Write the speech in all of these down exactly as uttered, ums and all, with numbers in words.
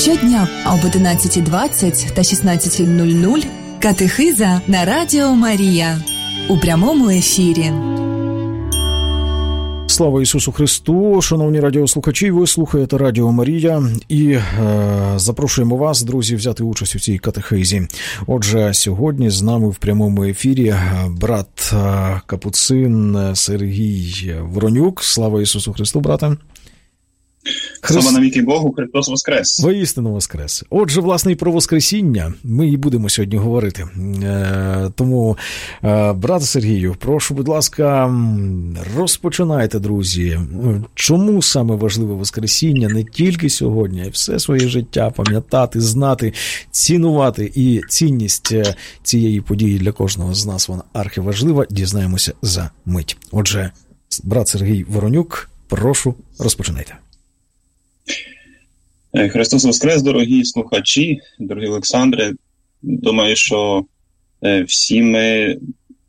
Щодня об одинадцятій двадцять та шістнадцятій нуль нуль катехиза на Радіо Марія у прямому ефірі. Слава Ісусу Христу! Шановні радіослухачі, ви слухаєте Радіо Марія і е, запрошуємо вас, друзі, взяти участь у цій катехизі. Отже, сьогодні з нами в прямому ефірі брат е, Капуцин Сергій Воронюк. Слава Ісусу Христу, брате! Христ... Слава навіки Богу, Христос воскрес. Воістину воскрес. Отже, власне, і про воскресіння ми і будемо сьогодні говорити. Е, тому, е, брате Сергію, прошу, будь ласка, розпочинайте, друзі. Чому саме важливе воскресіння не тільки сьогодні, а й все своє життя пам'ятати, знати, цінувати, і цінність цієї події для кожного з нас, вона архиважлива, дізнаємося за мить. Отже, брат Сергій Воронюк, прошу, розпочинайте. Христос воскрес, дорогі слухачі, дорогі Олександре. Думаю, що всі ми,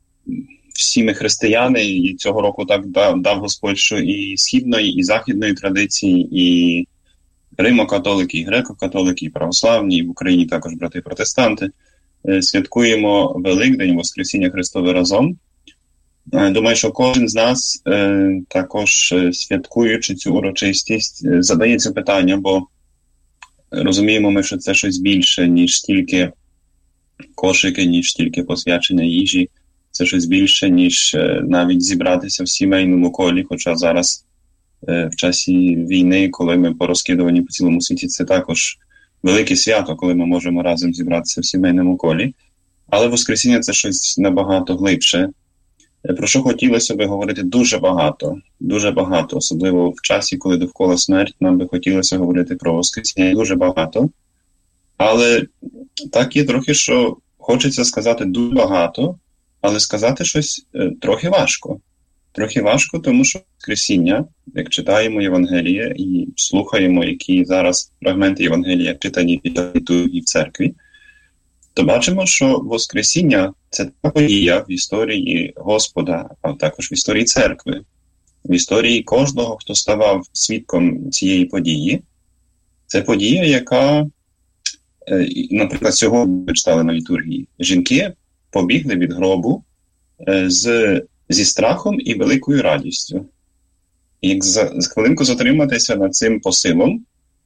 всі ми християни, і цього року так дав, дав Господь, що і східної, і західної традиції, і римо-католики, і греко-католики, і православні, і в Україні також брати-протестанти, святкуємо Великдень, Воскресіння Христове разом. Думаю, що кожен з нас також, святкуючи цю урочистість, задається питання, бо розуміємо ми, що це щось більше, ніж тільки кошики, ніж тільки посвячення їжі. Це щось більше, ніж навіть зібратися в сімейному колі, хоча зараз в часі війни, коли ми порозкидувані по цілому світі, це також велике свято, коли ми можемо разом зібратися в сімейному колі. Але Воскресіння – це щось набагато глибше. Про що хотілося би говорити дуже багато, дуже багато, особливо в часі, коли довкола смерть, нам би хотілося говорити про Воскресіння дуже багато. Але так є трохи, що хочеться сказати дуже багато, але сказати щось е, трохи важко. Трохи важко, тому що Воскресіння, як читаємо Євангеліє і слухаємо, які зараз фрагменти Євангелія читані і в церкві, то бачимо, що Воскресіння – це та подія в історії Господа, а також в історії церкви, в історії кожного, хто ставав свідком цієї події. Це подія, яка, наприклад, сьогодні ми читали на літургії. Жінки побігли від гробу з, зі страхом і великою радістю. І як за, за хвилинку затриматися над цим посилом,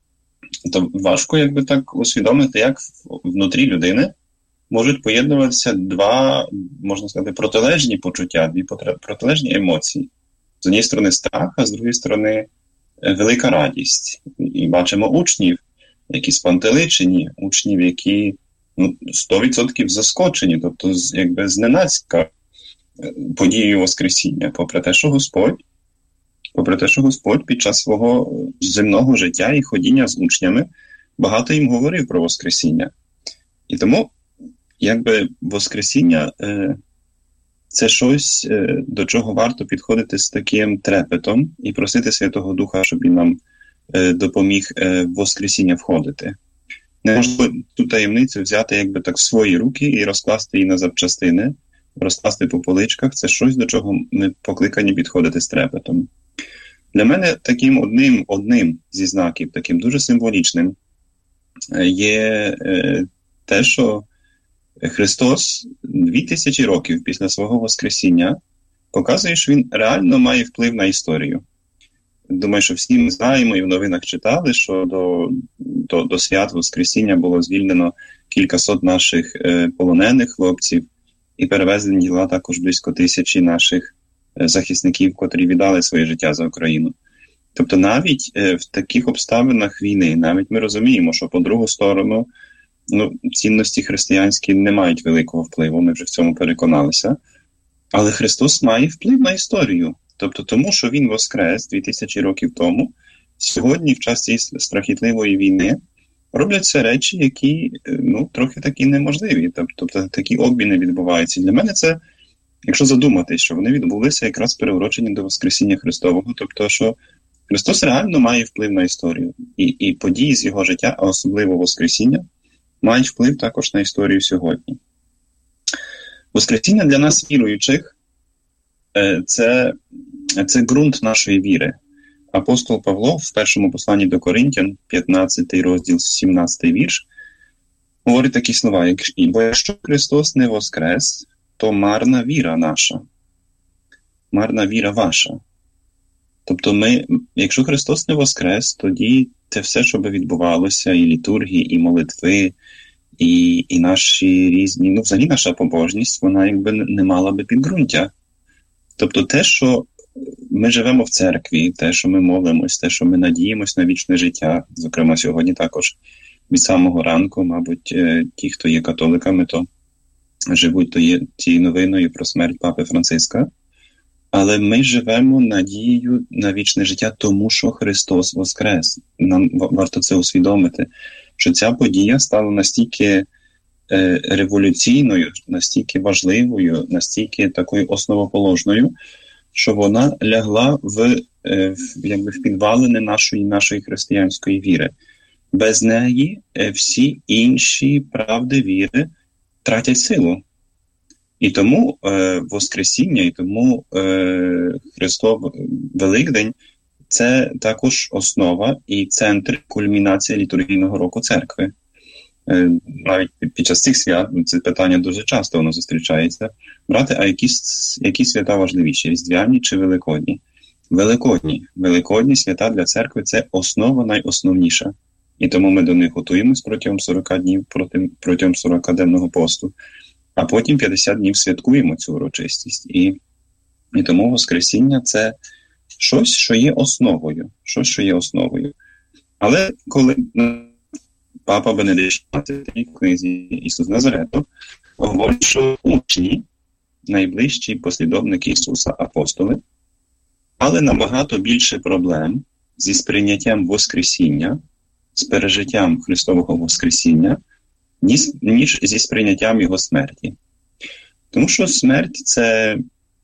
то важко якби так усвідомити, як внутрі людини можуть поєднуватися два, можна сказати, протилежні почуття, дві протилежні емоції. З однієї сторони страх, а з другої сторони велика радість. І бачимо учнів, які спантеличені, учнів, які ну, сто відсотків заскочені, тобто якби зненацька подією Воскресіння, попри те, що Господь, попри те, що Господь під час свого земного життя і ходіння з учнями багато їм говорив про Воскресіння. І тому якби Воскресіння е, – це щось, е, до чого варто підходити з таким трепетом і просити Святого Духа, щоб він нам е, допоміг е, в Воскресіння входити. Не можна ту таємницю взяти якби так в свої руки і розкласти її на запчастини, розкласти по поличках. Це щось, до чого ми покликані підходити з трепетом. Для мене таким одним, одним зі знаків, таким дуже символічним, є е, те, що Христос дві тисячі років після свого Воскресіння показує, що Він реально має вплив на історію. Думаю, що всі ми знаємо і в новинах читали, що до, до, до свят Воскресіння було звільнено кількасот наших е, полонених хлопців і перевезені діла також близько тисячі наших е, захисників, котрі віддали своє життя за Україну. Тобто навіть е, в таких обставинах війни, навіть ми розуміємо, що по другу сторону ну, цінності християнські не мають великого впливу, ми вже в цьому переконалися. Але Христос має вплив на історію. Тобто тому, що Він воскрес дві тисячі років тому, сьогодні, в час цієї страхітливої війни, робляться речі, які ну, трохи такі неможливі. Тобто такі обміни відбуваються. Для мене це, якщо задуматись, що вони відбулися якраз переурочені до Воскресіння Христового, тобто що Христос реально має вплив на історію. І, і події з його життя, а особливо Воскресіння, мають вплив також на історію сьогодні. Воскресіння для нас, віруючих, це, це ґрунт нашої віри. апостол Павло в першому посланні до Коринтян, п'ятнадцятий розділ, сімнадцятий вірш, говорить такі слова: «Бо якщо Христос не воскрес, то марна віра наша, марна віра ваша». Тобто ми, якщо Христос не воскрес, тоді це все, що би відбувалося, і літургії, і молитви, і, і наші різні, ну взагалі наша побожність, вона якби не мала би підґрунтя. Тобто те, що ми живемо в церкві, те, що ми молимось, те, що ми надіємось на вічне життя, зокрема сьогодні також від самого ранку, мабуть, ті, хто є католиками, то живуть тією новиною про смерть Папи Франциска. Але ми живемо надією на вічне життя, тому що Христос воскрес. Нам варто це усвідомити, що ця подія стала настільки е, революційною, настільки важливою, настільки такою основоположною, що вона лягла в, е, в, якби в підвалини нашої, нашої християнської віри. Без неї е, всі інші правди віри тратять силу. І тому е, Воскресіння, і тому е, Христов Великдень – це також основа і центр кульмінації літургійного року церкви. Е, навіть під час цих свят, це питання дуже часто воно зустрічається. Брате, а які, які свята важливіші – Різдвяні чи Великодні? Великодні. Великодні свята для церкви – це основа найосновніша. І тому ми до них готуємось протягом сорока днів, протягом сорокаденного посту. А потім п'ятдесят днів святкуємо цю урочистість. І, і тому Воскресіння – це щось, що є основою. Щось, що є основою. Але коли Папа Бенедикт шістнадцятий в книзі «Ісус Назарету» говорить, що учні, найближчі послідовники Ісуса, апостоли, але набагато більше проблем зі сприйняттям Воскресіння, з пережиттям Христового Воскресіння, ніж, ніж зі сприйняттям його смерті. Тому що смерть – це,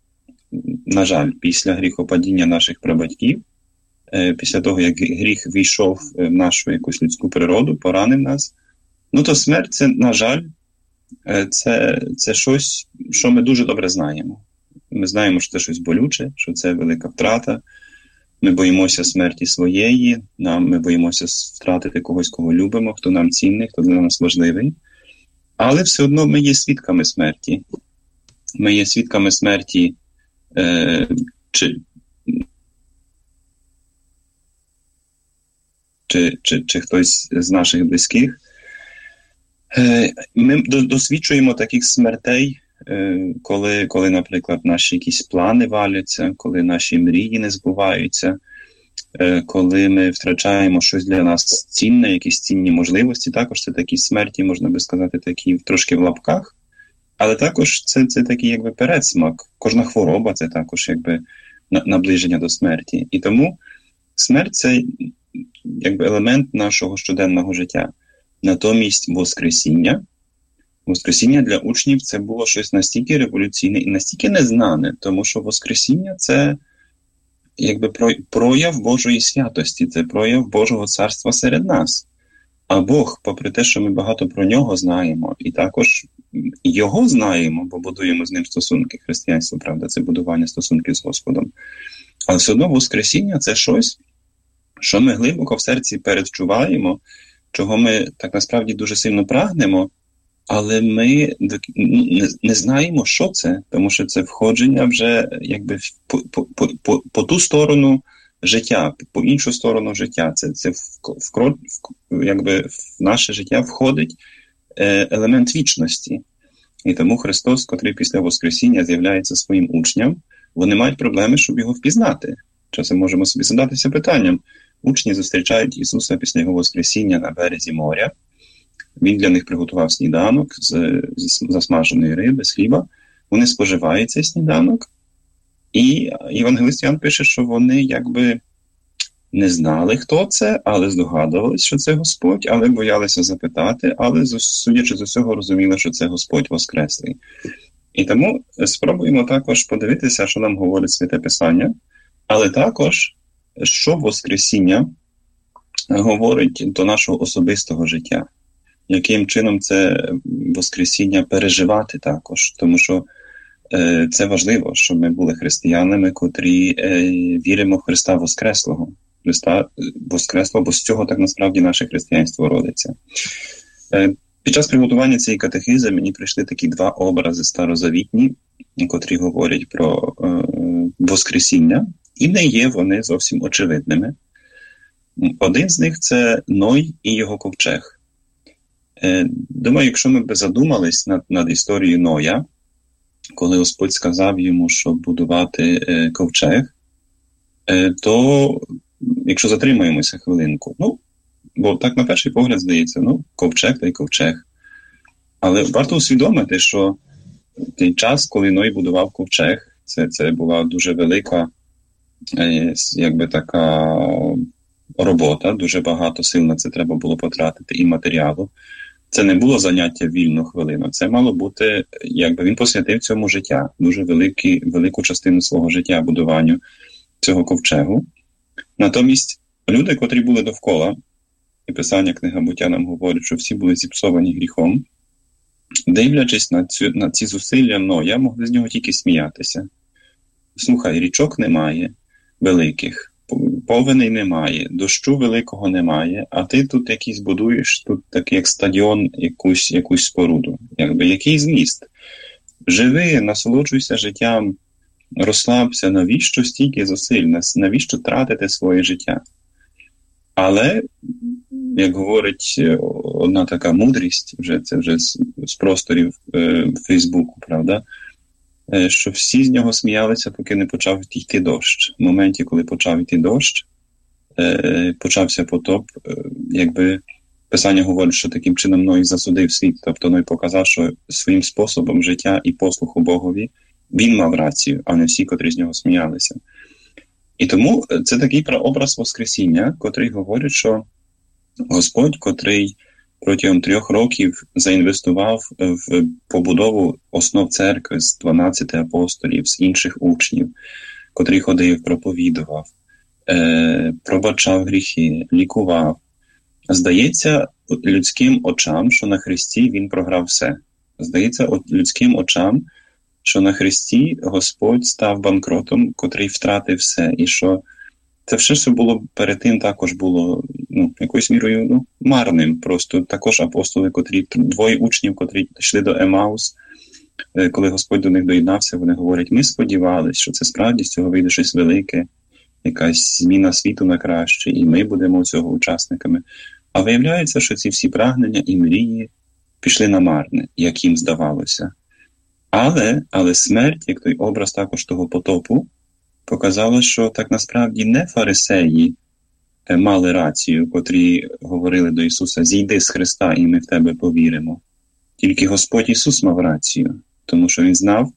на жаль, після гріхопадіння наших прабатьків, е, після того, як гріх війшов в нашу якусь людську природу, поранив нас, ну то смерть – це, на жаль, е, це, це щось, що ми дуже добре знаємо. Ми знаємо, що це щось болюче, що це велика втрата. Ми боїмося смерті своєї, нам, ми боїмося втратити когось, кого любимо, хто нам цінний, хто для нас важливий. Але все одно ми є свідками смерті. Ми є свідками смерті е, чи, чи, чи, чи хтось з наших близьких. Е, ми досвідчуємо таких смертей, Коли, коли, наприклад, наші якісь плани валяться, коли наші мрії не збуваються, коли ми втрачаємо щось для нас цінне, якісь цінні можливості, також це такі смерті, можна би сказати, такі трошки в лапках, але також це, це такий якби передсмак. Кожна хвороба – це також якби наближення до смерті. І тому смерть – це якби елемент нашого щоденного життя. Натомість Воскресіння, Воскресіння для учнів – це було щось настільки революційне і настільки незнане, тому що Воскресіння – це якби прояв Божої святості, це прояв Божого царства серед нас. А Бог, попри те, що ми багато про нього знаємо, і також його знаємо, бо будуємо з ним стосунки, християнство, правда, це будування стосунків з Господом. Але все одно Воскресіння – це щось, що ми глибоко в серці передчуваємо, чого ми так насправді дуже сильно прагнемо, але ми не, не знаємо, що це, тому що це входження вже якби по, по, по, по ту сторону життя, по іншу сторону життя. Це, це в, в, в, якби в наше життя входить е, елемент вічності. І тому Христос, котрий після Воскресіння з'являється своїм учням, вони мають проблеми, щоб його впізнати. Часом можемо собі задатися питанням. Учні зустрічають Ісуса після його Воскресіння на березі моря. Він для них приготував сніданок з, з засмаженої риби, з хліба. Вони споживають цей сніданок. І євангелист Ян пише, що вони якби не знали, хто це, але здогадувалися, що це Господь, але боялися запитати, але, судячи з усього, розуміли, що це Господь Воскреслий. І тому спробуємо також подивитися, що нам говорить Святе Писання, але також, що Воскресіння говорить до нашого особистого життя. Яким чином це Воскресіння переживати також. Тому що це важливо, щоб ми були християнами, котрі віримо в Христа Воскреслого. Христа Воскреслого, бо з цього так насправді наше християнство родиться. Під час приготування цієї катехизи мені прийшли такі два образи старозавітні, котрі говорять про Воскресіння, і не є вони зовсім очевидними. Один з них – це Ной і його ковчег. Думаю, якщо ми б задумались над, над історією Ноя, коли Господь сказав йому, щоб будувати е, ковчег, е, то, якщо затримаємося хвилинку, ну, бо так на перший погляд здається, ну, ковчег та й ковчег. Але варто усвідомити, що той час, коли Ной будував ковчег, це, це була дуже велика, е, якби така робота, дуже багато сил на це треба було потратити і матеріалу. Це не було заняття вільну хвилину. Це мало бути, якби він посвятив цьому життя, дуже великий, велику частину свого життя будуванню цього ковчегу. Натомість люди, котрі були довкола, і Писання Книга Буття нам говорить, що всі були зіпсовані гріхом, дивлячись на, цю, на ці зусилля Ноя, могли з нього тільки сміятися. Слухай, річок немає великих, повеней немає, дощу великого немає, а ти тут якийсь будуєш, тут такий як стадіон, якусь, якусь споруду. Якби, який зміст? Живи, насолоджуйся життям, розслабся, навіщо стільки зусиль, навіщо тратити своє життя? Але, як говорить одна така мудрість, вже це вже з, з просторів е, Фейсбуку, правда, що всі з нього сміялися, поки не почав йти дощ. В моменті, коли почав йти дощ, почався потоп, якби Писання говорить, що таким чином Ной засудив світ, тобто Ной показав, що своїм способом життя і послуху Богові він мав рацію, а не всі, котрі з нього сміялися. І тому це такий прообраз Воскресіння, котрий говорить, що Господь, котрий протягом трьох років заінвестував в побудову основ церкви з дванадцяти апостолів, з інших учнів, котрий ходив, проповідував, е, пробачав гріхи, лікував. Здається людським очам, що на Христі він програв все. Здається людським очам, що на Христі Господь став банкротом, котрий втратив все, і що це все, що було перед тим, також було, ну, якоюсь мірою, ну, марним. Просто також апостоли, котрі, двоє учнів, котрі йшли до Емаус, коли Господь до них доєднався, вони говорять, ми сподівалися, що це справді з цього вийде щось велике, якась зміна світу на краще, і ми будемо цього учасниками. А виявляється, що ці всі прагнення і мрії пішли на марне, як їм здавалося. Але, але смерть, як той образ також того потопу, показало, що так насправді не фарисеї мали рацію, котрі говорили до Ісуса, зійди з Христа і ми в тебе повіримо. Тільки Господь Ісус мав рацію, тому що Він знав,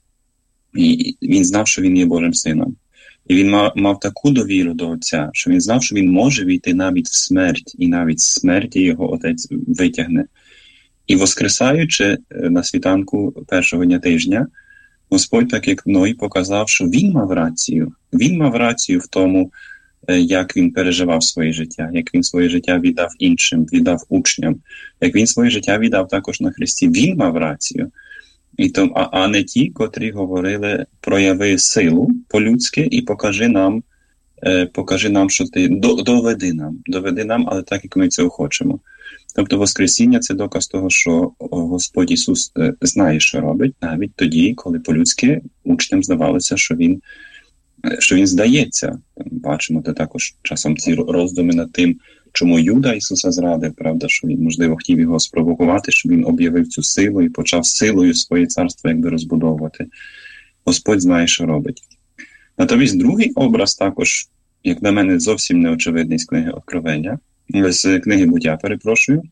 і Він знав, що Він є Божим Сином. І Він мав, мав таку довіру до Отця, що Він знав, що Він може війти навіть в смерть, і навіть з смерті Його Отець витягне. І воскресаючи на світанку першого дня тижня, Господь, так як Ной, показав, що Він мав рацію. Він мав рацію в тому, як Він переживав своє життя, як Він своє життя віддав іншим, віддав учням, як Він своє життя віддав також на Христі. Він мав рацію. І то, а, а не ті, котрі говорили, прояви силу по-людськи і покажи нам, е, покажи нам, що ти, до, доведи нам, доведи нам, але так, як ми цього хочемо. Тобто Воскресіння – це доказ того, що Господь Ісус знає, що робить, навіть тоді, коли по-людськи учням здавалося, що Він, що він здається. Бачимо це також часом ці роздуми над тим, чому Юда Ісуса зрадив, правда, що він, можливо, хотів його спровокувати, щоб він об'явив цю силу і почав силою своє царство якби розбудовувати. Господь знає, що робить. Натомість другий образ також, як на мене, зовсім неочевидний з книги Откровення, з книги Буття, перепрошую.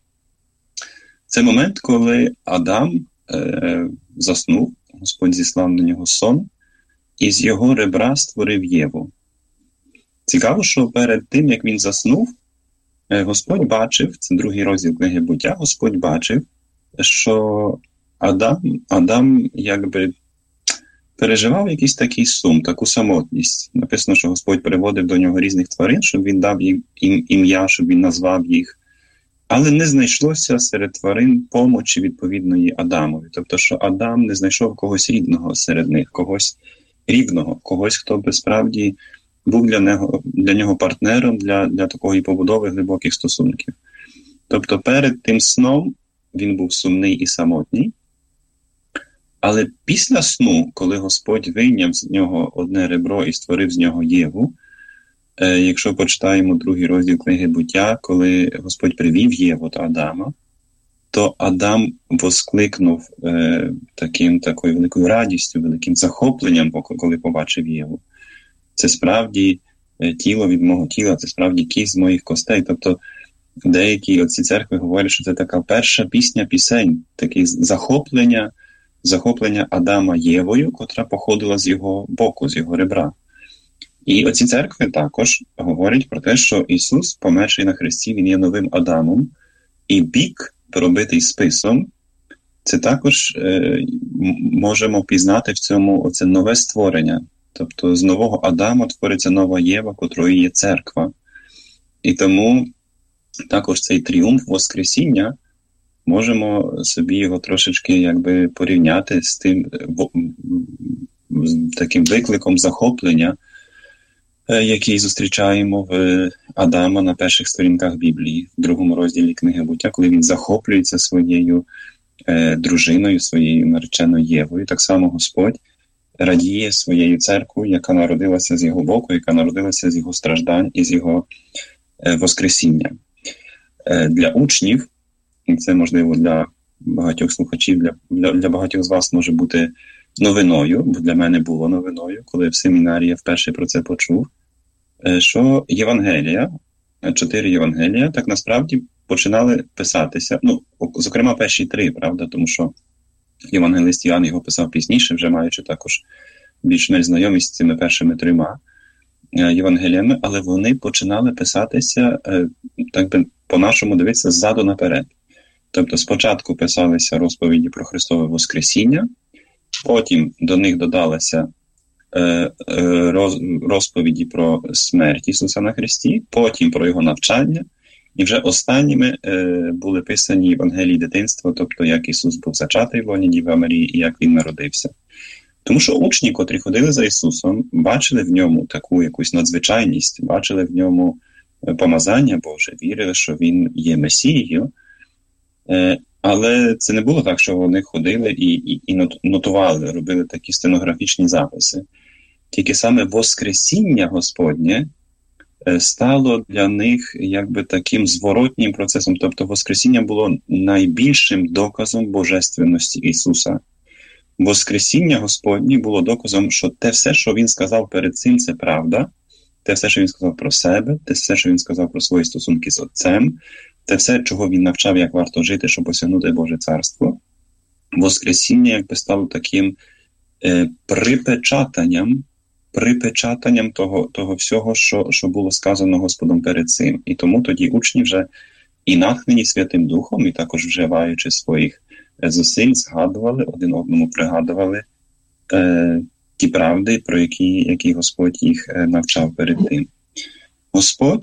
Це момент, коли Адам е, заснув, Господь зіслав на нього сон, і з його ребра створив Єву. Цікаво, що перед тим, як він заснув, Господь бачив, це другий розділ книги Буття, Господь бачив, що Адам, Адам якби переживав якийсь такий сум, таку самотність. Написано, що Господь приводив до нього різних тварин, щоб він дав їм ім'я, щоб він назвав їх. Але не знайшлося серед тварин помочі відповідної Адамові. Тобто, що Адам не знайшов когось рідного серед них, когось рівного, когось, хто би справді був для нього, для нього партнером для, для такої побудови глибоких стосунків. Тобто перед тим сном він був сумний і самотній, але після сну, коли Господь вийняв з нього одне ребро і створив з нього Єву, е, якщо почитаємо другий розділ книги «Буття», коли Господь привів Єву та Адама, то Адам воскликнув е, таким, такою великою радістю, великим захопленням, коли побачив Єву. Це справді е, тіло від мого тіла, це справді кість з моїх костей. Тобто деякі отці церкви говорять, що це така перша пісня пісень, таке захоплення, захоплення Адама Євою, котра походила з його боку, з його ребра. І отці церкви також говорять про те, що Ісус, померший на хресті, Він є новим Адамом, і бік, пробитий списом, це також е, можемо впізнати в цьому оце нове створення. Тобто з нового Адама твориться нова Єва, котрою є церква. І тому також цей тріумф Воскресіння, можемо собі його трошечки якби порівняти з тим з таким викликом захоплення, який зустрічаємо в Адама на перших сторінках Біблії, в другому розділі книги «Буття», коли він захоплюється своєю е, дружиною, своєю нареченою Євою. Так само Господь радіє своєю церквою, яка народилася з його боку, яка народилася з його страждань і з його е, воскресіння. Е, для учнів, і це, можливо, для багатьох слухачів, для, для, для багатьох з вас може бути новиною, бо для мене було новиною, коли в семінарі я вперше про це почув, що Євангелія, чотири Євангелія, так насправді починали писатися, ну, зокрема, перші три, правда, тому що євангелист Іоанн його писав пізніше, вже маючи також більш-менш знайомість з цими першими трьома Євангеліями, але вони починали писатися, так би по-нашому дивитися, ззаду наперед. Тобто спочатку писалися розповіді про Христове Воскресіння, потім до них додалися е, е, роз, розповіді про смерть Ісуса на Христі, потім про Його навчання, і вже останніми е, були писані Євангелії дитинства, тобто як Ісус був зачатий в лоні Діви Марії і як Він народився. Тому що учні, котрі ходили за Ісусом, бачили в ньому таку якусь надзвичайність, бачили в ньому помазання Боже, вірили, що Він є Месією, е, але це не було так, що вони ходили і, і, і нотували, робили такі стенографічні записи. Тільки саме Воскресіння Господнє стало для них якби таким зворотнім процесом. Тобто Воскресіння було найбільшим доказом божественності Ісуса. Воскресіння Господнє було доказом, що те все, що Він сказав перед цим, це правда. Те все, що Він сказав про себе, те все, що Він сказав про свої стосунки з Отцем, те все, чого він навчав, як варто жити, щоб осягнути Боже Царство. Воскресіння якби стало таким е, припечатанням, припечатанням того, того всього, що, що було сказано Господом перед цим. І тому тоді учні вже і натхнені Святим Духом, і також вживаючи своїх зусиль, згадували, один одному пригадували е, ті правди, про які, які Господь їх е, навчав перед тим. Господь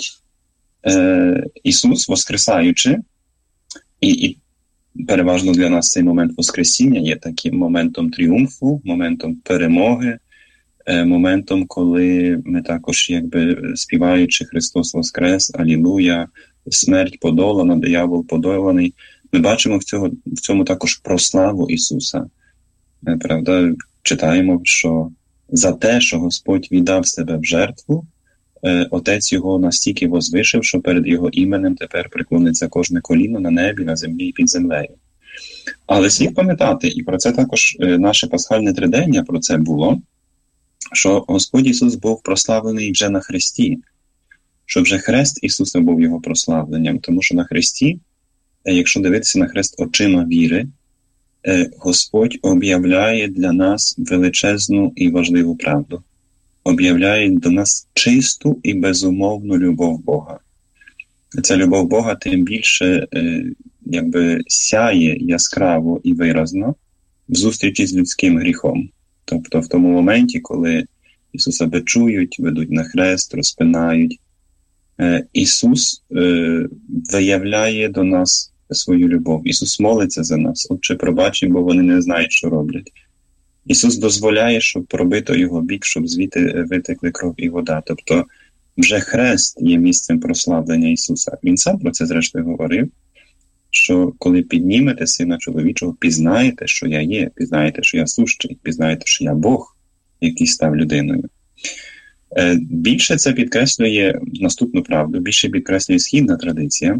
Ісус, воскресаючи, і, і переважно для нас цей момент Воскресіння є таким моментом тріумфу, моментом перемоги, моментом, коли ми також, якби співаючи «Христос Воскрес», «Алілуя», «Смерть подолана», «Диявол подоланий», ми бачимо в, цього, в цьому також прославу Ісуса. Правда, читаємо, що за те, що Господь віддав себе в жертву, Отець його настільки возвишив, що перед його іменем тепер приклониться кожне коліно на небі, на землі і під землею. Але слід пам'ятати, і про це також наше пасхальне тридення про це було, що Господь Ісус був прославлений вже на хресті, що вже хрест Ісуса був його прославленням, тому що на хресті, якщо дивитися на хрест очима віри, Господь об'являє для нас величезну і важливу правду. Об'являє до нас чисту і безумовну любов Бога. Ця любов Бога тим більше е, якби сяє яскраво і виразно в зустрічі з людським гріхом. Тобто в тому моменті, коли Ісуса бичують, ведуть на хрест, розпинають, Ісус виявляє до нас свою любов. Ісус молиться за нас. Отче, пробач їм, бо вони не знають, що роблять. Ісус дозволяє, щоб пробито його бік, щоб звідти витекли кров і вода. Тобто вже хрест є місцем прославлення Ісуса. Він сам про це, зрештою, говорив, що коли піднімете Сина Чоловічого, пізнаєте, що я є, пізнаєте, що я сущий, пізнаєте, що я Бог, який став людиною. Більше це підкреслює наступну правду, більше підкреслює східна традиція,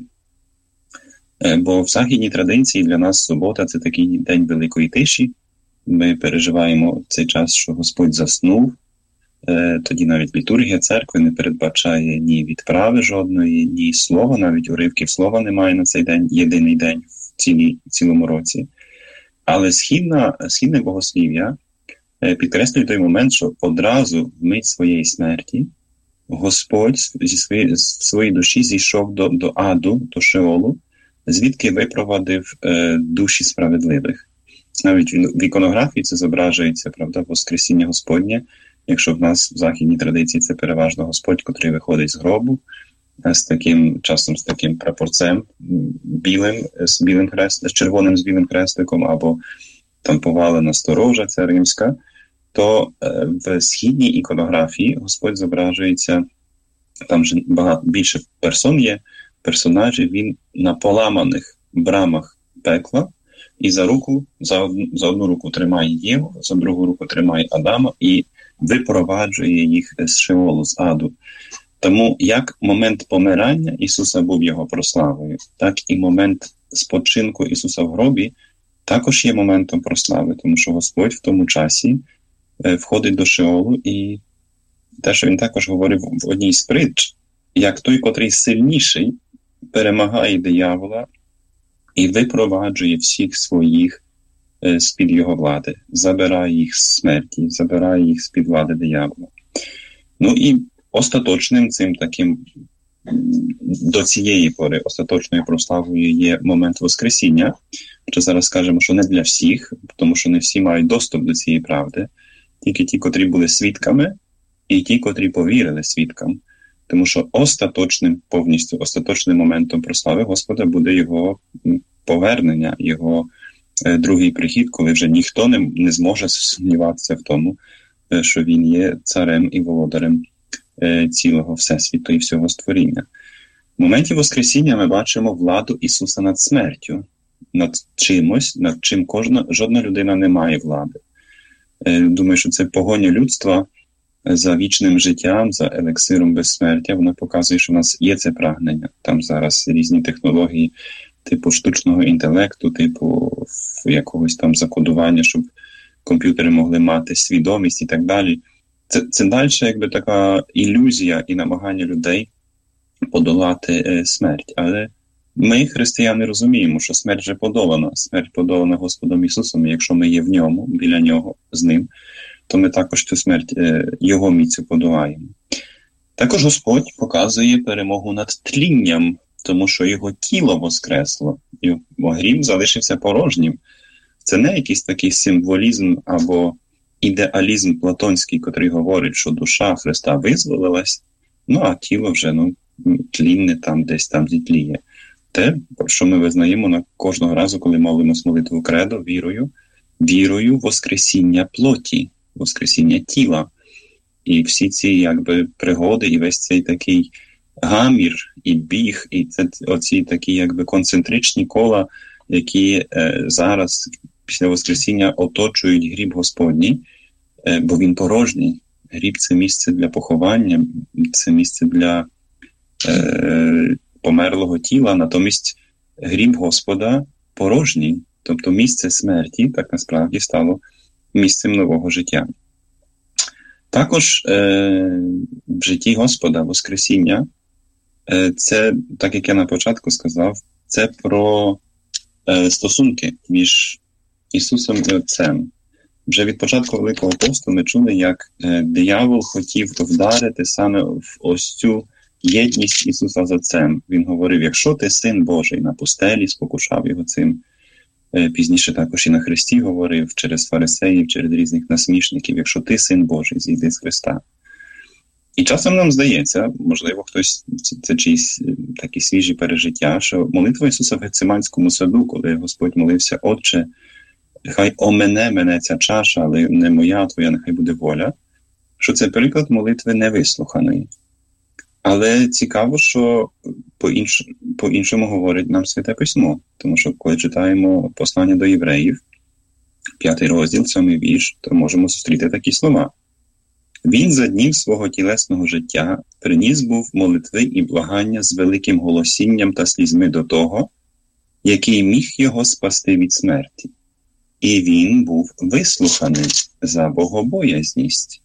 бо в західній традиції для нас субота – це такий день великої тиші. Ми переживаємо цей час, що Господь заснув, тоді навіть літургія церкви не передбачає ні відправи жодної, ні слова, навіть уривків слова немає на цей день, єдиний день в цілій, цілому році. Але східна, східне богослів'я підкреслює той момент, що одразу в мить своєї смерті Господь зі своєї, з своєї душі зійшов до, до аду, до Шеолу, звідки випровадив е, душі справедливих. Навіть в іконографії це зображується, правда, Воскресіння Господнє, якщо в нас в західній традиції це переважно Господь, котрий виходить з гробу, з таким, часом з таким прапорцем білим, з білим хрест, з червоним з білим хрестиком, або там повалена сторожа, ця римська, то е, в східній іконографії Господь зображується, там вже багато більше персон є, персонажів, він на поламаних брамах пекла, і за руку, за одну, за одну руку тримає Єву, за другу руку тримає Адама і випроваджує їх з Шеолу, з аду. Тому як момент помирання Ісуса був його прославою, так і момент спочинку Ісуса в гробі також є моментом прослави, тому що Господь в тому часі е, входить до Шеолу, і те, що він також говорив в одній з притч, як той, котрий сильніший, перемагає диявола і випроваджує всіх своїх е, з-під його влади, забирає їх з смерті, забирає їх з-під влади диявола. Ну і остаточним цим таким до цієї пори остаточною прославою є момент Воскресіння. Хоча зараз скажемо, що не для всіх, тому що не всі мають доступ до цієї правди. Тільки ті, котрі були свідками, і ті, котрі повірили свідкам. Тому що остаточним, повністю остаточним моментом прослави Господа буде його повернення, його е, другий прихід, коли вже ніхто не, не зможе сумніватися в тому, е, що він є царем і володарем е, цілого Всесвіту і всього створіння. В моменті Воскресіння ми бачимо владу Ісуса над смертю, над чимось, над чим кожна, жодна людина не має влади. Е, думаю, що це погоня людства за вічним життям, за елексиром безсмертя, вона показує, що в нас є це прагнення. Там зараз різні технології типу штучного інтелекту, типу якогось там закодування, щоб комп'ютери могли мати свідомість і так далі. Це, це далі якби така ілюзія і намагання людей подолати е, смерть. Але ми, християни, розуміємо, що смерть вже подолана. Смерть подолана Господом Ісусом, і якщо ми є в ньому, біля нього, з ним, то ми також цю смерть е, його міцю подолаємо. Також Господь показує перемогу над тлінням, тому що його тіло воскресло, і грім залишився порожнім. Це не якийсь такий символізм або ідеалізм платонський, котрий говорить, що душа Христа визволилась, ну а тіло вже ну, тлінне там, десь там зітліє. Те, що ми визнаємо на кожного разу, коли молимось молитву кредо, вірою, вірою в воскресіння плоті, воскресіння тіла. І всі ці якби пригоди, і весь цей такий гамір, і біг, і це оці такі якби концентричні кола, які е, зараз після воскресіння оточують гріб Господній, е, бо він порожній. Гріб – це місце для поховання, це місце для е, померлого тіла, натомість гріб Господа порожній. Тобто місце смерті, так насправді, стало місцем нового життя. Також е, в житті Господа воскресіння, е, це, так як я на початку сказав, це про е, стосунки між Ісусом і Отцем. Вже від початку Великого посту ми чули, як е, диявол хотів вдарити саме в ось цю єдність Ісуса з Отцем. Він говорив, якщо ти Син Божий, на пустелі спокушав його цим. Пізніше також і на Христі говорив, через фарисеїв, через різних насмішників, якщо ти Син Божий, зійди з Христа. І часом нам здається, можливо, хтось, це чиїсь такі свіжі пережиття, що молитва Ісуса в Гециманському саду, коли Господь молився: «Отче, хай омене мене ця чаша, але не моя, а твоя нехай буде воля», що це приклад молитви невислуханої. Але цікаво, що по-інш... по-іншому говорить нам Святе Письмо. Тому що коли читаємо послання до євреїв, п'ятий розділ, сьомий вірш, то можемо зустріти такі слова. «Він за днів свого тілесного життя приніс був молитви і благання з великим голосінням та слізьми до того, який міг його спасти від смерті. І він був вислуханий за богобоязність».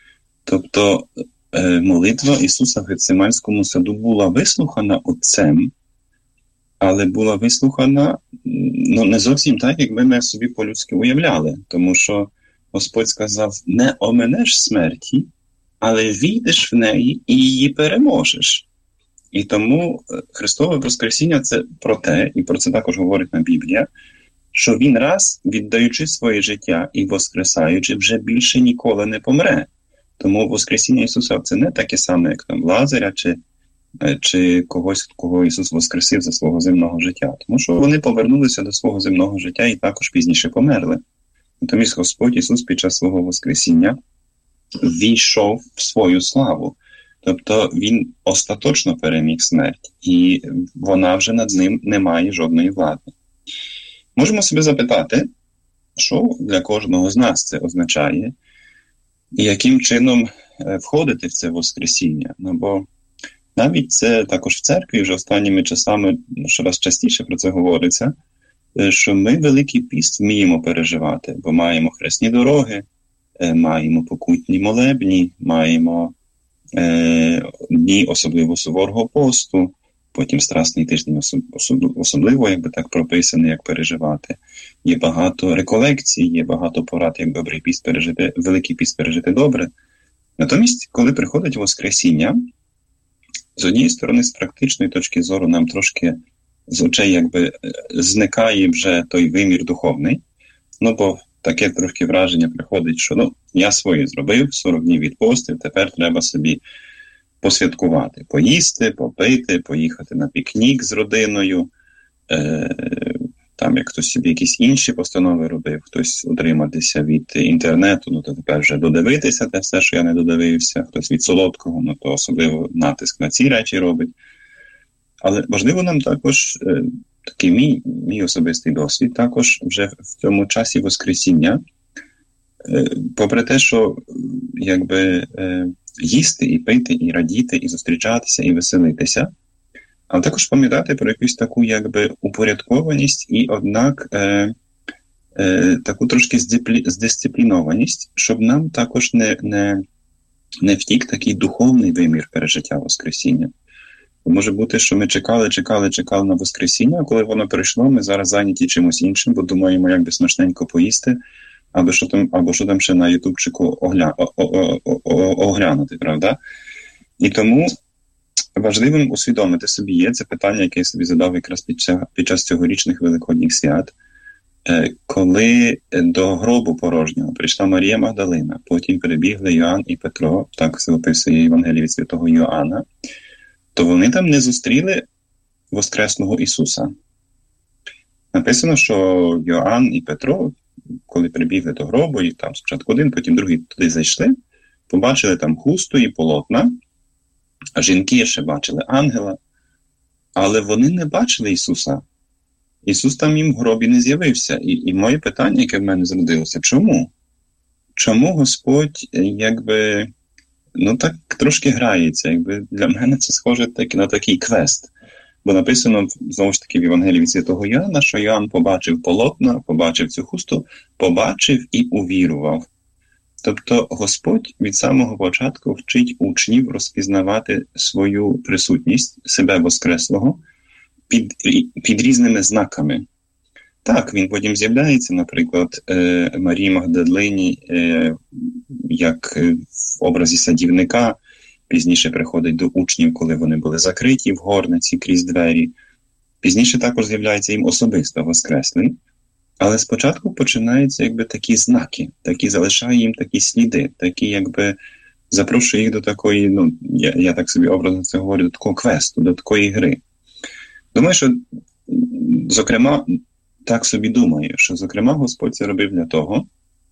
Тобто молитва Ісуса в Гециманському саду була вислухана Отцем, але була вислухана, ну, не зовсім так, якби ми собі по-людськи уявляли. Тому що Господь сказав: «Не оменеш смерті, але війдеш в неї і її переможеш». І тому Христове Воскресіння – це про те, і про це також говорить нам Біблія, що Він раз, віддаючи своє життя і воскресаючи, вже більше ніколи не помре. Тому Воскресіння Ісуса – це не таке саме, як там Лазаря, чи, чи когось, кого Ісус воскресив за свого земного життя. Тому що вони повернулися до свого земного життя і також пізніше померли. Натомість Господь Ісус під час свого Воскресіння війшов в свою славу. Тобто Він остаточно переміг смерть, і вона вже над ним не має жодної влади. Можемо себе запитати, що для кожного з нас це означає, і яким чином входити в це Воскресіння. Ну, бо навіть це також в церкві вже останніми часами щораз частіше про це говориться, що ми Великий піст вміємо переживати, бо маємо хресні дороги, маємо покутні молебні, маємо е, дні особливо суворого посту, потім Страсний тиждень особ, особ, особливо, якби так прописаний, як переживати. Є багато реколекцій, є багато порад, як добрий піст пережити, Великий піст пережити добре. Натомість, коли приходить Воскресіння, з однієї сторони, з практичної точки зору, нам трошки з очей якби зникає вже той вимір духовний. Ну, бо таке трохи враження приходить, що ну, я своє зробив, сорок днів відпостив, тепер треба собі посвяткувати. Поїсти, попити, поїхати на пікнік з родиною. Е, там, як хтось собі якісь інші постанови робив, хтось утриматися від інтернету, ну то тепер вже додивитися те все, що я не додивився, хтось від солодкого, ну то особливо натиск на ці речі робить. Але важливо нам також, е, такий мій, мій особистий досвід, також вже в цьому часі Воскресіння, е, попри те, що якби е, їсти і пити, і радіти, і зустрічатися, і веселитися, але також пам'ятати про якусь таку якби упорядкованість і, однак, е, е, таку трошки здисциплінованість, щоб нам також не, не, не втік такий духовний вимір пережиття Воскресіння. Може бути, що ми чекали, чекали, чекали на Воскресіння, а коли воно прийшло, ми зараз зайняті чимось іншим, бо думаємо, як би смачненько поїсти, або що там, або що там ще на ютубчику огля... оглянути, правда? І тому важливим усвідомити собі є це питання, яке я собі задав якраз під час, під час цьогорічних Великодніх свят, коли до гробу порожнього прийшла Марія Магдалина, потім перебігли Йоанн і Петро, так це описує Євангеліє від святого Йоанна, то вони там не зустріли Воскресного Ісуса. Написано, що Йоанн і Петро, коли прибігли до гробу, і там спочатку один, потім другий туди зайшли, побачили там хусту і полотна, а жінки ще бачили ангела, але вони не бачили Ісуса. Ісус там їм в гробі не з'явився. І, і моє питання, яке в мене зародилося, чому? Чому Господь, якби, ну так трошки грається, якби для мене це схоже так, на такий квест. Бо написано, знову ж таки, в Євангелії від святого Йоанна, що Йоанн побачив полотна, побачив цю хусту, побачив і увірував. Тобто Господь від самого початку вчить учнів розпізнавати свою присутність, себе Воскреслого, під, під різними знаками. Так, він потім з'являється, наприклад, Марії Магдалині, як в образі садівника, пізніше приходить до учнів, коли вони були закриті в горниці крізь двері. Пізніше також з'являється їм особисто Воскреслий. Але спочатку починаються якби такі знаки, такі залишає їм такі сліди, такі якби запрошує їх до такої, ну, я, я так собі образно це говорю, до такого квесту, до такої гри. Думаю, що, зокрема, так собі думаю, що, зокрема, Господь це робив для того,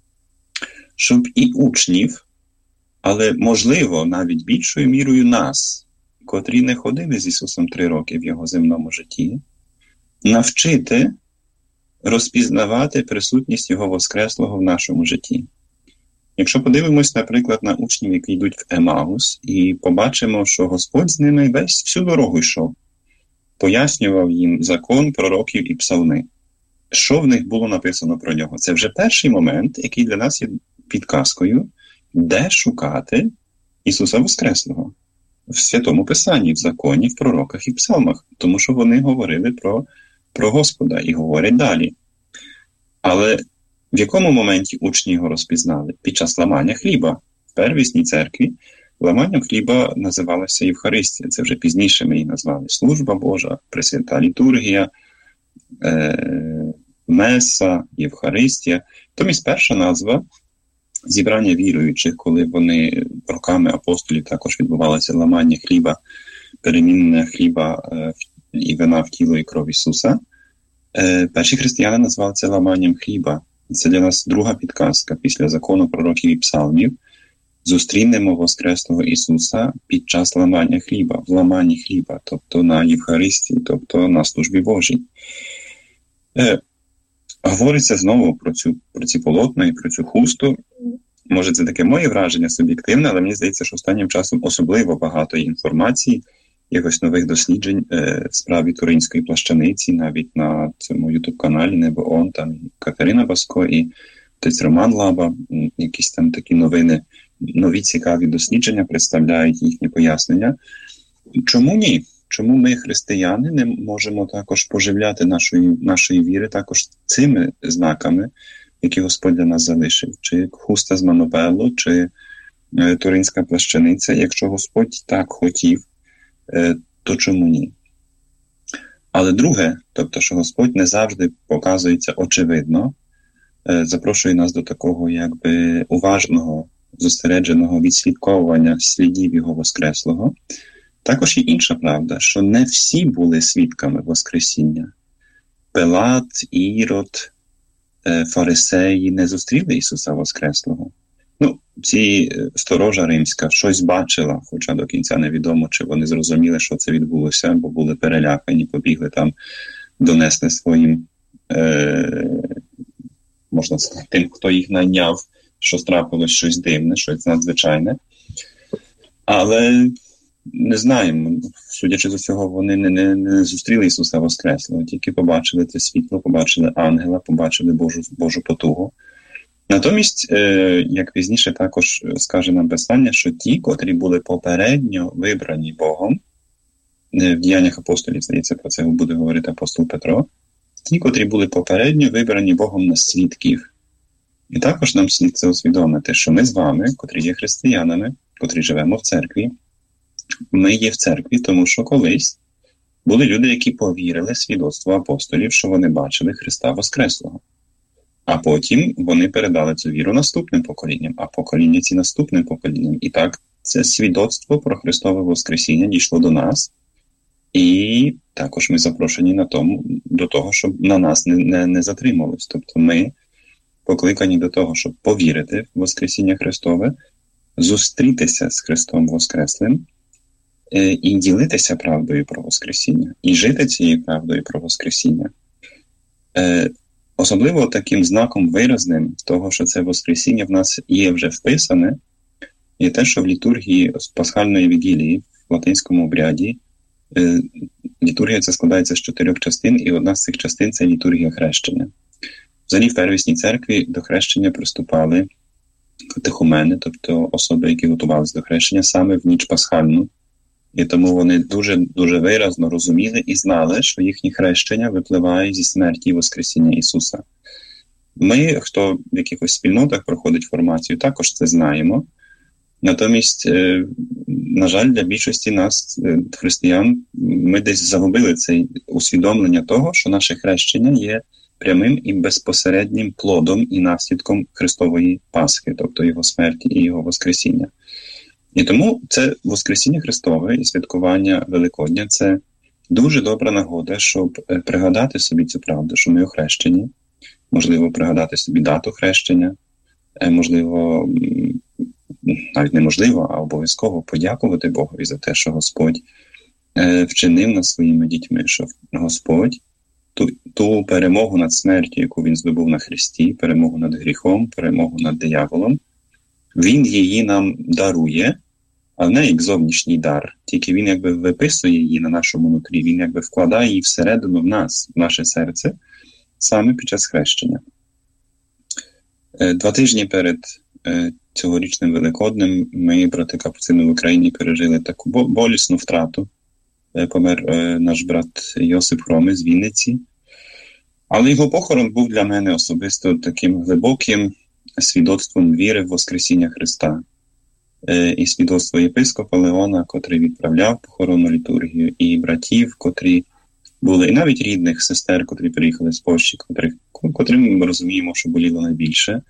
щоб і учнів, але, можливо, навіть більшою мірою нас, котрі не ходили з Ісусом три роки в Його земному житті, навчити розпізнавати присутність Його Воскреслого в нашому житті. Якщо подивимось, наприклад, на учнів, які йдуть в Емаус, і побачимо, що Господь з ними весь всю дорогу йшов, пояснював їм закон, пророків і псалми. Що в них було написано про нього? Це вже перший момент, який для нас є підказкою, де шукати Ісуса Воскреслого. В Святому Писанні, в законі, в пророках і псалмах. Тому що вони говорили про, про Господа і говорять далі. Але в якому моменті учні його розпізнали? Під час ламання хліба. В первісній церкві ламанням хліба називалася Євхаристія. Це вже пізніше ми її назвали. Служба Божа, Пресвята літургія, е- Меса, Євхаристія. Тому перша назва зібрання віруючих, коли вони руками апостолів також відбувалося ламання хліба, перемінення хліба е, і вина в тіло і кров Ісуса. Е, перші християни назвали це ламанням хліба. Це для нас друга підказка після закону пророків і псалмів. Зустрінемо Воскреслого Ісуса під час ламання хліба, в ламанні хліба, тобто на Євхаристії, тобто на службі Божій. Е, говориться знову про цю, про ці полотна і про цю хусту. Може, це таке моє враження суб'єктивне, але мені здається, що останнім часом особливо багато інформації, якось нових досліджень е, в справі Туринської плащаниці, навіть на цьому ютуб-каналі «Небо Он», там і Катерина Баско, і отець Роман Лаба, якісь там такі новини, нові цікаві дослідження представляють їхні пояснення. Чому ні? Чому ми, християни, не можемо також поживляти нашої, нашої віри також цими знаками, які Господь для нас залишив? Чи хуста з Манопелло, чи е, Туринська плащаниця? Якщо Господь так хотів, е, то чому ні? Але друге, тобто, що Господь не завжди показується очевидно, е, запрошує нас до такого якби уважного, зосередженого відслідковування слідів Його Воскреслого. Також є інша правда, що не всі були свідками Воскресіння. Пилат, Ірод, фарисеї не зустріли Ісуса Воскреслого. Ну, ці сторожа римська щось бачила, хоча до кінця невідомо, чи вони зрозуміли, що це відбулося, бо були перелякані, побігли там донесли своїм, е, можна сказати, тим, хто їх найняв, що трапилось щось дивне, щось надзвичайне. Але не знаємо, судячи з усього, вони не, не, не зустріли Ісуса Воскреслого, тільки побачили це світло, побачили ангела, побачили Божу, Божу потугу. Натомість, е, як пізніше також скаже нам Писання, що ті, котрі були попередньо вибрані Богом, в Діяннях апостолів, здається, про це буде говорити апостол Петро, ті, котрі були попередньо вибрані Богом на свідків. І також нам слід це усвідомити, що ми з вами, котрі є християнами, котрі живемо в церкві, ми є в церкві, тому що колись були люди, які повірили свідоцтву апостолів, що вони бачили Христа Воскреслого. А потім вони передали цю віру наступним поколінням, а покоління ці наступним поколінням. І так, це свідоцтво про Христове Воскресіння дійшло до нас. І також ми запрошені на тому, до того, щоб на нас не, не, не затрималось. Тобто ми покликані до того, щоб повірити в Воскресіння Христове, зустрітися з Христом Воскреслим, і ділитися правдою про Воскресіння, і жити цією правдою про Воскресіння. Е, особливо таким знаком виразним того, що це Воскресіння в нас є вже вписане, є те, що в літургії пасхальної вігілії, в латинському обряді, е, літургія це складається з чотирьох частин, і одна з цих частин – це літургія хрещення. Взагалі в первісній церкві до хрещення приступали катехумени, тобто особи, які готувалися до хрещення саме в ніч пасхальну. І тому вони дуже-дуже виразно розуміли і знали, що їхнє хрещення випливає зі смерті і Воскресіння Ісуса. Ми, хто в якихось спільнотах проходить формацію, також це знаємо. Натомість, на жаль, для більшості нас, християн, ми десь загубили це усвідомлення того, що наше хрещення є прямим і безпосереднім плодом і наслідком Христової Пасхи, тобто Його смерті і Його Воскресіння. І тому це Воскресіння Христове і святкування Великодня – це дуже добра нагода, щоб пригадати собі цю правду, що ми охрещені, можливо, пригадати собі дату хрещення, можливо, навіть неможливо, а обов'язково подякувати Богові за те, що Господь вчинив нас своїми дітьми, що Господь ту, ту перемогу над смертю, яку Він здобув на Христі, перемогу над гріхом, перемогу над дияволом, Він її нам дарує, але не як зовнішній дар, тільки Він якби виписує її на нашому нутрі, Він якби вкладає її всередину в нас, в наше серце, саме під час хрещення. Два тижні перед цьогорічним Великоднем ми, брати Капуцини в Україні, пережили таку болісну втрату. Помер наш брат Йосип Хромий з Вінниці. Але його похорон був для мене особисто таким глибоким свідоцтвом віри в Воскресіння Христа. І свідоцтво єпископа Леона, котрий відправляв похоронну літургію, і братів, котрі були, і навіть рідних сестер, котрі приїхали з Польщі, котрих, котрим ми розуміємо, що боліло найбільше,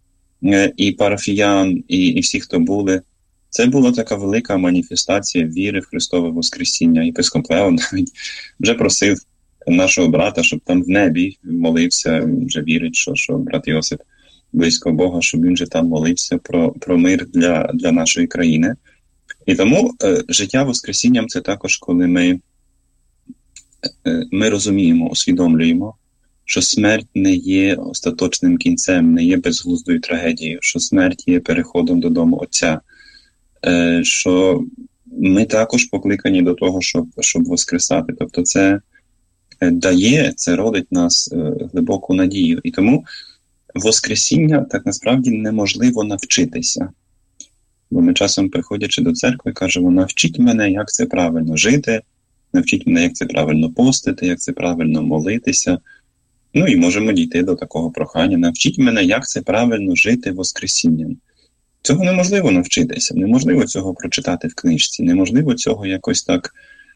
і парафіян, і, і всі, хто були. Це була така велика маніфестація віри в Христове Воскресіння. Єпископ Леон навіть вже просив нашого брата, щоб там в небі молився, вже вірить, що, що брат Йосип близько Бога, щоб він вже там молився про, про мир для, для нашої країни. І тому е, життя Воскресінням – це також, коли ми, е, ми розуміємо, усвідомлюємо, що смерть не є остаточним кінцем, не є безглуздою трагедією, що смерть є переходом додому Отця, е, що ми також покликані до того, щоб, щоб воскресати. Тобто це дає, це родить нас е, глибоку надію. І тому Воскресіння так насправді неможливо навчитися. Бо ми часом, приходячи до церкви, кажемо, навчіть мене, як це правильно жити, навчіть мене, як це правильно постити, як це правильно молитися. Ну і можемо дійти до такого прохання, навчіть мене, як це правильно жити Воскресінням. Цього неможливо навчитися, неможливо цього прочитати в книжці, неможливо цього якось так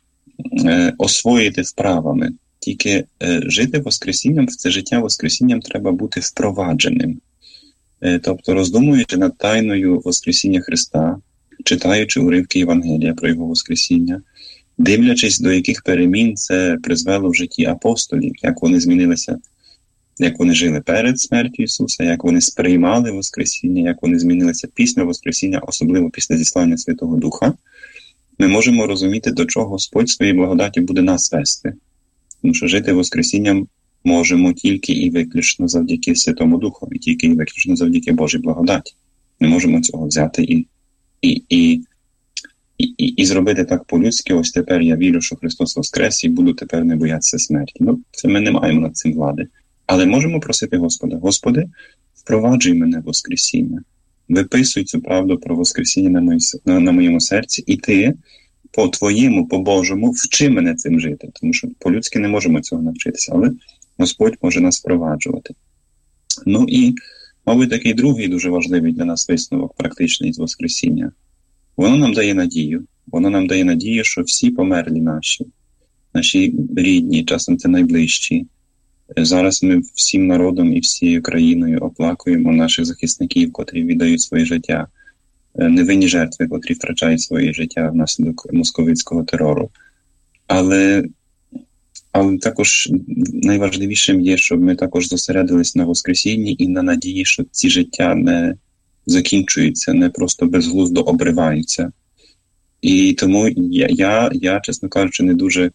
е, освоїти вправами. Тільки е, жити Воскресінням, в це життя Воскресінням треба бути впровадженим. Е, тобто, роздумуючи над тайною Воскресіння Христа, читаючи уривки Євангелія про Його Воскресіння, дивлячись, до яких перемін це призвело в житті апостолів, як вони змінилися, як вони жили перед смертю Ісуса, як вони сприймали Воскресіння, як вони змінилися після Воскресіння, особливо після зіслання Святого Духа, ми можемо розуміти, до чого Господь своєї благодаті буде нас вести. Тому що жити Воскресінням можемо тільки і виключно завдяки Святому Духові, тільки і виключно завдяки Божій благодаті. Ми можемо цього взяти і, і, і, і, і, і зробити так по-людськи, ось тепер я вірю, що Христос воскрес і буду тепер не боятися смерті. Ну, це ми не маємо над цим влади. Але можемо просити Господа, Господи, впроваджуй мене в Воскресіння, виписуй цю правду про Воскресіння на, мої, на, на моєму серці, і Ти по-твоєму, по-божому, вчи мене цим жити, тому що по-людськи не можемо цього навчитися, але Господь може нас впроваджувати. Ну і, мабуть, такий другий дуже важливий для нас висновок практичний з Воскресіння. Воно нам дає надію, воно нам дає надію, що всі померлі наші, наші рідні, часом це найближчі. Зараз ми всім народом і всією країною оплакуємо наших захисників, котрі віддають своє життя, невинні жертви, котрі втрачають своє життя внаслідок московицького терору. Але, але також найважливішим є, щоб ми також зосередились на Воскресінні і на надії, що ці життя не закінчуються, не просто безглуздо обриваються. І тому я, я, я чесно кажучи, не дуже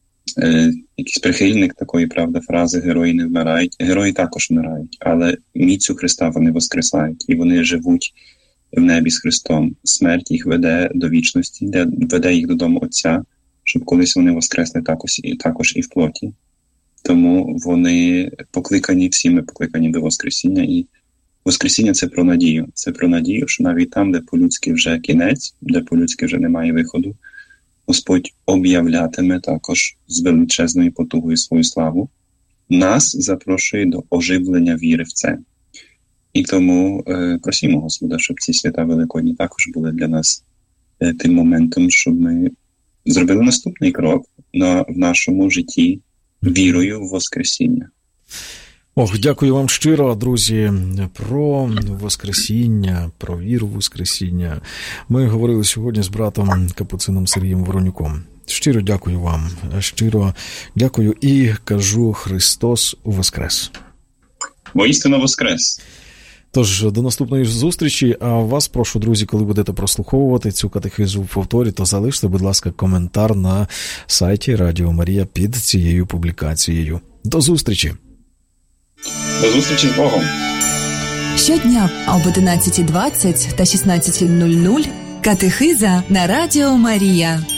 е, якийсь прихильник такої, правда, фрази «герої не вмирають». Герої також вмирають, але міцю Христа вони воскресають, і вони живуть в небі з Христом. Смерть їх веде до вічності, веде їх додому Отця, щоб колись вони воскресли також і, також і в плоті. Тому вони покликані, всі ми покликані до Воскресіння. І Воскресіння – це про надію. Це про надію, що навіть там, де по-людськи вже кінець, де по-людськи вже немає виходу, Господь об'являтиме також з величезною потугою свою славу. Нас запрошує до оживлення віри в це. І тому е, просимо Господа, щоб ці свята Великодні також були для нас е, тим моментом, щоб ми зробили наступний крок на, в нашому житті вірою в Воскресіння. Ох, дякую вам щиро, друзі, про Воскресіння, про віру в Воскресіння. Ми говорили сьогодні з братом Капуцином Сергієм Воронюком. Щиро дякую вам, щиро дякую і кажу: Христос воскрес. Воістину воскрес. Тож, до наступної зустрічі, а вас прошу, друзі, коли будете прослуховувати цю катехизу в повторі, то залиште, будь ласка, коментар на сайті Радіо Марія під цією публікацією. До зустрічі! До зустрічі з Богом! Щодня об одинадцятій двадцять та шістнадцятій нуль нуль катехиза на Радіо Марія.